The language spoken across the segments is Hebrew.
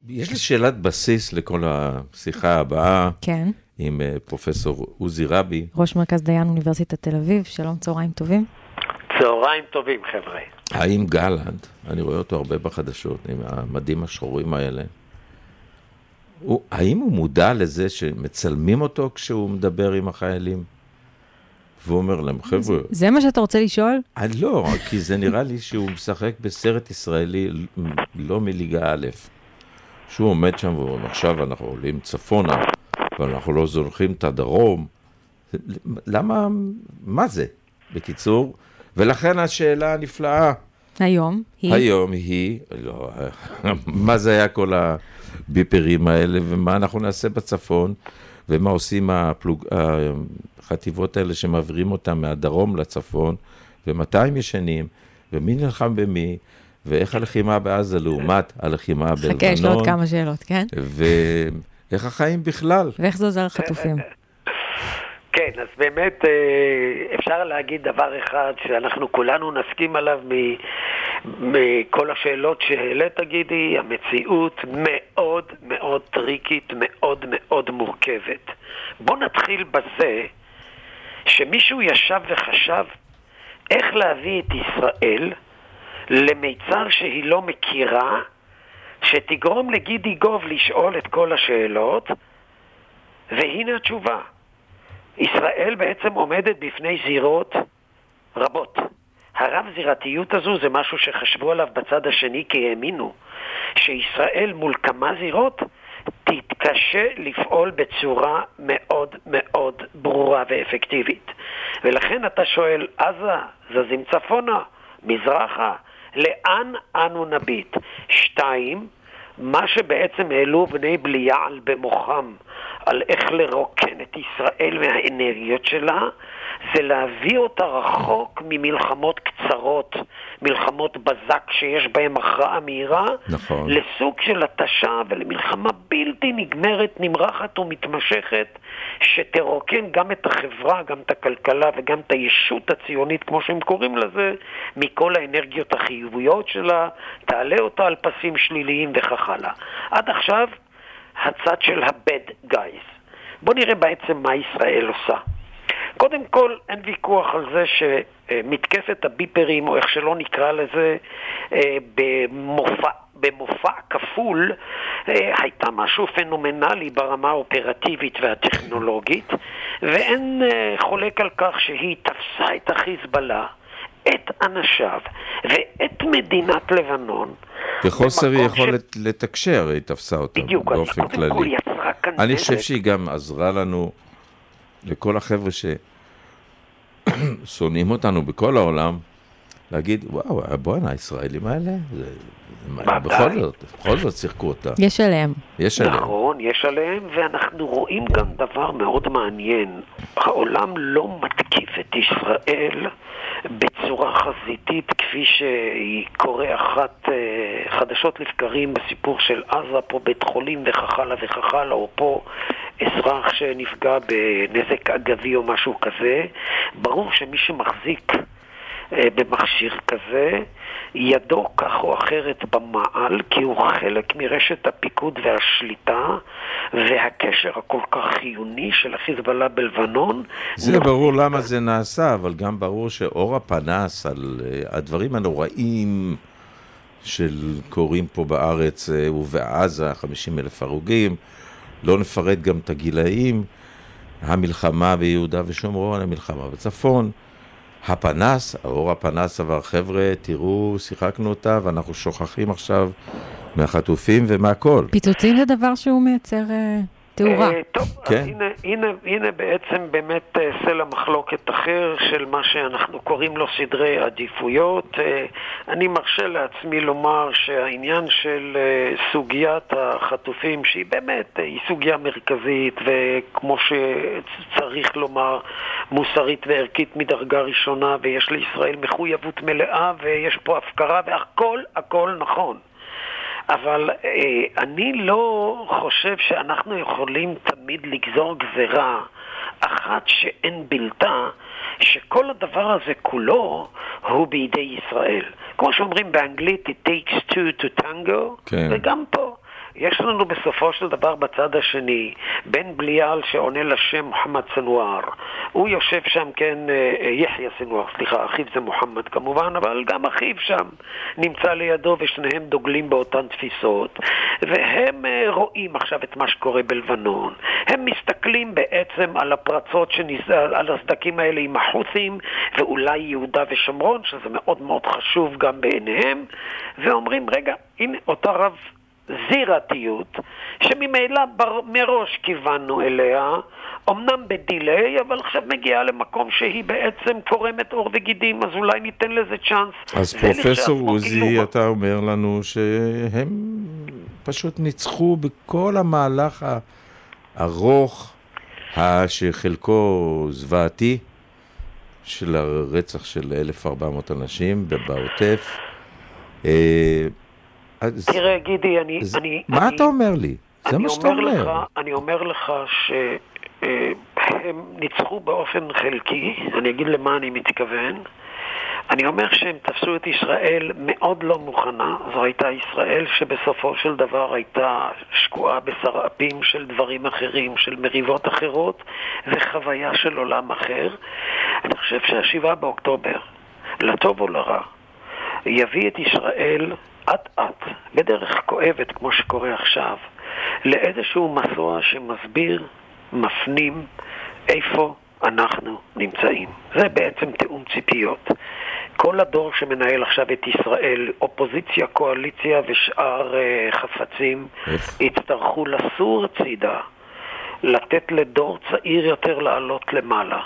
יש לי שאלת בסיס לכל השיחה הבאה. כן. עם פרופסור עוזי רבי. ראש מרכז דיין אוניברסיטת תל אביב. שלום, צהריים טובים. צהריים טובים, חבר'ה. האם גלנט, אני רואה אותו הרבה בחדשות, עם המדים השחורים האלה, האם הוא מודע לזה שמצלמים אותו כשהוא מדבר עם החיילים? והוא אומר להם, חבר'ה... זה מה שאתה רוצה לשאול? לא, כי זה נראה לי שהוא משחק בסרט ישראלי לא מליגה א'. שהוא עומד שם ואומר, עכשיו אנחנו עולים צפונה, ואנחנו לא זורחים את הדרום. למה? מה זה? בקיצור, ולכן השאלה הנפלאה. היום היא, לא, מה זה היה כל הביפרים האלה, ומה אנחנו נעשה בצפון, ומה עושים החטיבות האלה שמעבירים אותם מהדרום לצפון, ומתי הם ישנים, ומי נלחם במי, ואיך הלחימה בעזה לעומת הלחימה בלבנון. חכה, יש לו עוד כמה שאלות, כן? ואיך החיים בכלל. ואיך זה עוזר לחטופים? כן, אז באמת אפשר להגיד דבר אחד שאנחנו כולנו נסכים עליו מכל השאלות שהעלית, גידי, המציאות מאוד מאוד טריקית, מאוד מאוד מורכבת. בוא נתחיל בזה שמישהו ישב וחשב איך להביא את ישראל למיצר שהיא לא מכירה, שתגרום לגידי גוב לשאול את כל השאלות, והנה התשובה. ישראל בעצם עומדת בפני זירות רבות. הרב-זירתיות הזו זה משהו שחשבו עליו בצד השני, כי האמינו שישראל מול כמה זירות תתקשה לפעול בצורה מאוד מאוד ברורה ואפקטיבית. ולכן אתה שואל, עזה, זזים צפונה, מזרחה, לאן אנו נביט? 2, מה שבעצם העלו בני בליעל במוחם על איך לרוקן את ישראל מהאנרגיות שלה, זה להביא אותה רחוק ממלחמות קצרות, מלחמות בזק שיש בהן הכרעה מהירה, נכון. לסוג של התשה ולמלחמה בלתי נגמרת, נמרחת ומתמשכת, שתרוקן גם את החברה, גם את הכלכלה וגם את הישות הציונית, כמו שהם קוראים לזה, מכל האנרגיות החיוביות שלה, תעלה אותה על פסים שליליים וכך הלאה. עד עכשיו, הצד של ה-bad guys. בוא נראה בעצם מה ישראל עושה. קודם כל, אין ויכוח על זה שמתקפת הביפרים, או איך שלא נקרא לזה, במופע כפול, הייתה משהו פנומנלי ברמה האופרטיבית והטכנולוגית, ואין חולק על כך שהיא תפסה את החיזבאללה, את אנשיו ואת מדינת לבנון. בחוסר יכולת לתקשר, היא תפסה אותה באופן כללי. אני חושב שהיא גם עזרה לנו, לכל החבר'ה ששונאים אותנו בכל העולם, להגיד, וואו, בואנה, הישראלים האלה, בכל זאת שיחקו אותה. יש עליהם. נכון, יש עליהם, ואנחנו רואים גם דבר מאוד מעניין. העולם לא מתקיף את ישראל בצורה חזיתית, כפי שהיא קורא חדשות לבקרים בסיפור של עזה, פה בית חולים וכך הלאה וכך הלאה, או פה אזרח שנפגע בנזק אגבי או משהו כזה. ברור שמי שמחזיק במכשיר כזה, ידו כך או אחרת במעל, כי הוא חלק מרשת הפיקוד והשליטה, והקשר הכל כך חיוני של החיזבאללה בלבנון. זה ברור למה זה נעשה, אבל גם ברור שאור הפנס על הדברים הנוראים שקורים פה בארץ ובעזה, 50,000 הרוגים, לא נפרט גם את הגילאים, המלחמה ביהודה ושומרון, המלחמה בצפון, הפנס, האור הפנס עבר, חבר'ה, תראו, שיחקנו אותה, ואנחנו שוכחים עכשיו מהחטופים ומהכל. פיצוצים זה דבר שהוא מייצר תאורה. טוב, כן. הנה בעצם באמת סלע מחלוקת אחר של מה שאנחנו קוראים לו סדרי עדיפויות. אני מרשה לעצמי לומר שהעניין של סוגיית החטופים, שהיא באמת היא סוגיה מרכזית, וכמו שצריך לומר, מוסרית וערכית מדרגה ראשונה, ויש לישראל מחויבות מלאה, ויש פה הפקרה, והכל נכון. אבל אני לא חושב שאנחנו יכולים תמיד לגזור גזרה אחת שאין בלתה, שכל הדבר הזה כולו הוא בידי ישראל. כמו שאומרים באנגלית, it takes two to tango, כן. וגם פה יש לנו בסופו של דבר בצד השני, בן בליאל שעונה לשם מוחמד סנואר. הוא יושב שם, כן, יחיה סנואר, סליחה, אחיו זה מוחמד כמובן, אבל גם אחיו שם נמצא לידו ושניהם דוגלים באותן תפיסות. והם רואים עכשיו את מה שקורה בלבנון. הם מסתכלים בעצם על הפרצות, על הסדקים האלה עם החות'ים, ואולי יהודה ושומרון, שזה מאוד מאוד חשוב גם בעיניהם, ואומרים, רגע, הנה אותה רב זירתיות, שממילא מראש כיוונו אליה, אמנם בדילי, אבל עכשיו מגיעה למקום שהיא בעצם קורמת עור וגידים, אז אולי ניתן לזה צ'אנס. אז פרופסור עוזי, אתה אומר לנו שהם פשוט ניצחו בכל המהלך הארוך, שחלקו זוועתי, של הרצח של 1,400 אנשים בעוטף. תראה, גידי, מה אתה אומר לי? זה מה שאתה אומר. אני אומר לך שהם ניצחו באופן חלקי, אני אגיד למה אני מתכוון. אני אומר שהם תפסו את ישראל מאוד לא מוכנה. זו הייתה ישראל שבסופו של דבר הייתה שקועה בסרעפים של דברים אחרים, של מריבות אחרות וחוויה של עולם אחר. אני חושב שה7 באוקטובר, לטוב או לרע, יביא את ישראל עד בדרך כואבת כמו שקורה עכשיו, לאיזשהו מסוע שמסביר, מפנים איפה אנחנו נמצאים. זה בעצם תאום ציפיות. כל הדור שמנהל עכשיו את ישראל, אופוזיציה, קואליציה ושאר חפצים, יצטרכו לסור צידה, לתת לדור צעיר יותר לעלות למעלה,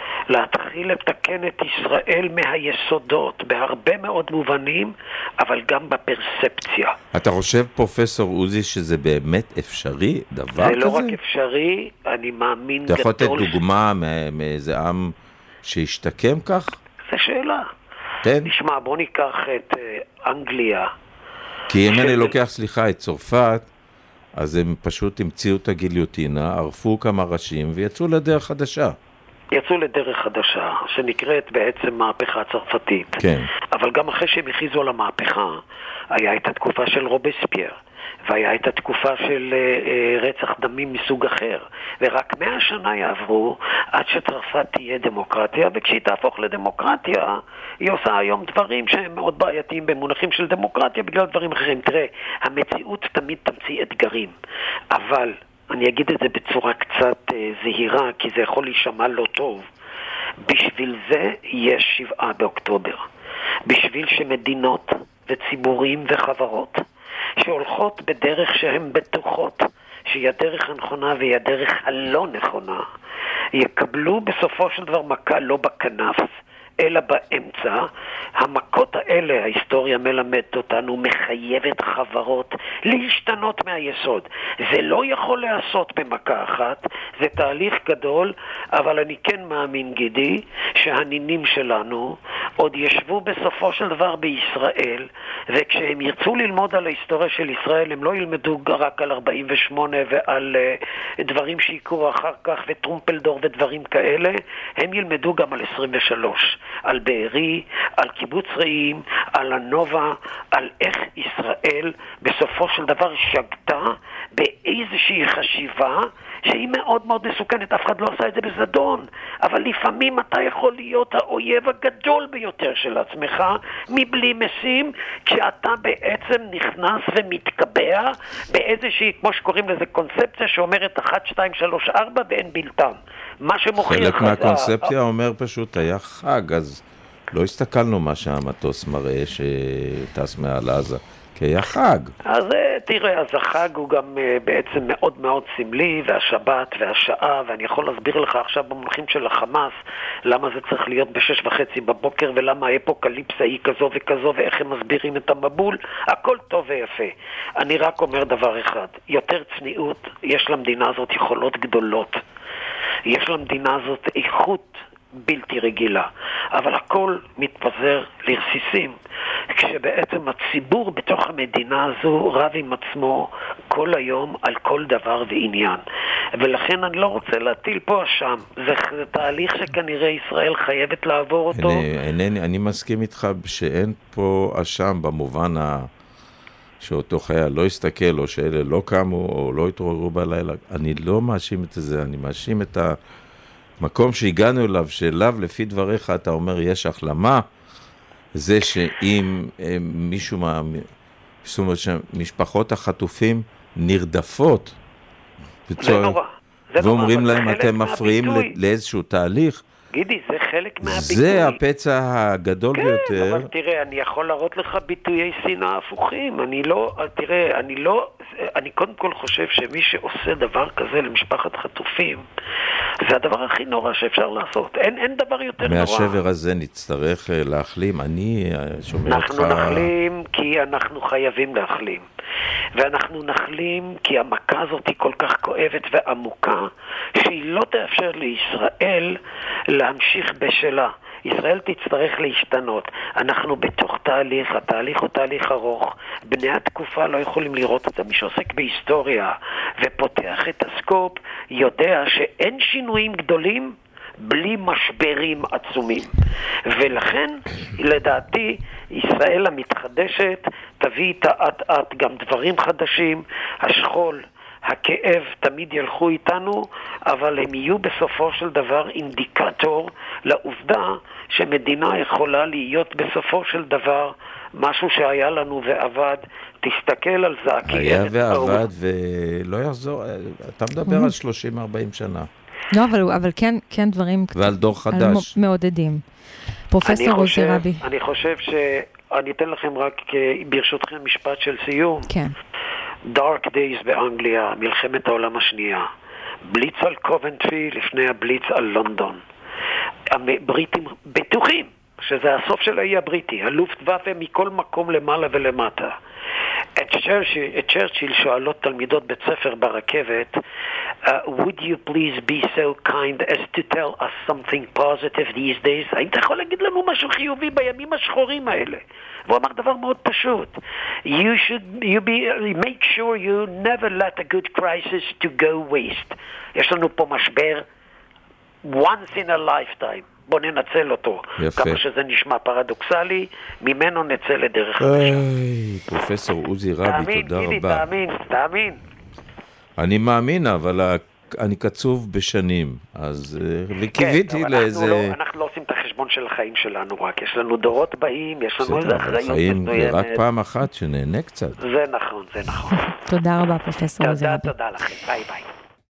להתחיל לתקן את ישראל מהיסודות, בהרבה מאוד מובנים, אבל גם בפרספציה. אתה חושב, פרופסור עוזי, שזה באמת אפשרי, דבר כזה? זה לא רק אפשרי, אני מאמין גדול. אתה יכול לתת דוגמה מאיזה עם שהשתקם כך? זו שאלה. כן. נשמע, בוא ניקח את אנגליה. כי אם אני לוקח, סליחה, את צרפת, אז הם פשוט המציאו את הגיליוטינה, ערפו כמה ראשים ויצאו לדרך חדשה. יצאו לדרך חדשה, שנקראת בעצם מהפכה צרפתית. כן. אבל גם אחרי שהם הכריזו על המהפכה, היה את התקופה של רובספייר, והיה את התקופה של רצח דמים מסוג אחר. ורק 100 שנה יעברו עד שצרפת תהיה דמוקרטיה, וכשהיא תהפוך לדמוקרטיה, היא עושה היום דברים שהם מאוד בעייתיים במונחים של דמוקרטיה, בגלל דברים אחרים. תראה, המציאות תמיד תמציא אתגרים, אבל אני אגיד את זה בצורה קצת זהירה, כי זה יכול להישמע לא טוב. בשביל זה יש 7 באוקטובר. בשביל שמדינות וציבורים וחברות שהולכות בדרך שהן בטוחות, שהיא הדרך הנכונה והיא הדרך הלא נכונה, יקבלו בסופו של דבר מכה לא בכנף, אלא באמצע. המכות האלה, ההיסטוריה מלמדת אותנו, מחייבת חברות להשתנות מהיסוד. זה לא יכול לעשות במכה אחת, זה תהליך גדול, אבל אני כן מאמין, גידי, שהנינים שלנו עוד ישבו בסופו של דבר בישראל, וכשהם ירצו ללמוד על ההיסטוריה של ישראל, הם לא ילמדו רק על 48 ועל דברים שיקרו אחר כך, וטרומפלדור ודברים כאלה, הם ילמדו גם על 23. על בארי, על קיבוץ רעים, על הנובה, על איך ישראל בסופו של דבר שגתה באיזושהי חשיבה שהיא מאוד מאוד מסוכנת. אף אחד לא עשה את זה בזדון, אבל לפעמים אתה יכול להיות האויב הגדול ביותר של עצמך מבלי משים, כשאתה בעצם נכנס ומתקבע באיזושהי, כמו שקוראים לזה, קונספציה שאומרת 1, 2, 3, 4 ואין בלתם. מה שמוכיח חלק מהקונספציה אומר פשוט היה חג, אז לא הסתכלנו מה שהמטוס מראה שטס מעל עזה, כי היה חג. אז תראה, אז החג הוא גם בעצם מאוד מאוד סמלי, והשבת והשעה, ואני יכול להסביר לך עכשיו במונחים של החמאס, למה זה צריך להיות ב6:30 בבוקר, ולמה האפוקליפסה היא כזו וכזו, ואיך הם מסבירים את המבול. הכל טוב ויפה. אני רק אומר דבר אחד, יותר צניעות, יש למדינה הזאת יכולות גדולות. יש למדינה הזאת איכות בלתי רגילה, אבל הכל מתפזר לרסיסים, כשבעצם הציבור בתוך המדינה הזו רב עם עצמו כל היום על כל דבר ועניין. ולכן אני לא רוצה להטיל פה אשם, זה תהליך שכנראה ישראל חייבת לעבור אותו. אני מסכים איתך שאין פה אשם במובן שאותו חייל לא הסתכל, או שאלה לא קמו, או לא התעוררו בלילה. אני לא מאשים את זה, אני מאשים את המקום שהגענו אליו, שאליו לפי דבריך אתה אומר יש החלמה, זה שאם מישהו זאת אומרת שמשפחות החטופים נרדפות, זה נורא. ואומרים להם אתם מפריעים לאיזשהו תהליך, גידי, זה חלק מהביטוי. זה הפצע הגדול ביותר. כן, אבל תראה, אני יכול להראות לך ביטויי שנאה הפוכים. אני קודם כל חושב שמי שעושה דבר כזה למשפחת חטופים, זה הדבר הכי נורא שאפשר לעשות. אין דבר יותר נורא. מהשבר הזה נצטרך להחלים. אני שומע אותך... אנחנו נחלים כי אנחנו חייבים להחלים. ואנחנו נחלים כי המכה הזאת היא כל כך כואבת ועמוקה, שהיא לא תאפשר לישראל להמשיך בשלה. ישראל תצטרך להשתנות. אנחנו בתוך תהליך, התהליך הוא תהליך ארוך. בני התקופה לא יכולים לראות אותה. מי שעוסק בהיסטוריה ופותח את הסקופ יודע שאין שינויים גדולים בלי משברים עצומים. ולכן, לדעתי, ישראל המתחדשת תביא איתה עד גם דברים חדשים. השכול, הכאב תמיד ילכו איתנו, אבל הם יהיו בסופו של דבר אינדיקטור לעובדה שמדינה יכולה להיות בסופו של דבר משהו שהיה לנו ועבד. תסתכל על זה. היה ועבד ולא יחזור. אתה מדבר על 30-40 שנה. לא, אבל כן דברים... ועל דור חדש. מעודדים. פרופסור עוזי רבי. אני חושב אני אתן לכם רק ברשותכם משפט של סיום. כן. Dark Days באנגליה, מלחמת העולם השנייה. בליץ על קובנטרי לפני הבליץ על לונדון. הבריטים בטוחים שזה הסוף של האי הבריטי. הלופטוואפה מכל מקום למעלה ולמטה. את צ'רצ'יל שואלות תלמידות בית ספר ברכבת, would you please be so kind as to tell us something positive these days? האם אתה יכול להגיד לנו משהו חיובי בימים השחורים האלה? והוא אמר דבר מאוד פשוט. Make sure you never let a good crisis to go waste. יש לנו פה משבר once in a lifetime. בוא ננצל אותו. יפה. כמה שזה נשמע פרדוקסלי, ממנו נצא לדרך חדשה. פרופסור עוזי רבי, תודה רבה. תאמין. אני מאמין, אבל אני קצוב בשנים, אז וקיוויתי לאיזה... אנחנו לא עושים את החשבון של החיים שלנו רק, יש לנו דורות באים, יש לנו איזה אחריות. חיים רק פעם אחת שנהנה קצת. זה נכון. תודה רבה, פרופסור עוזי רבי. תודה לכם, ביי ביי.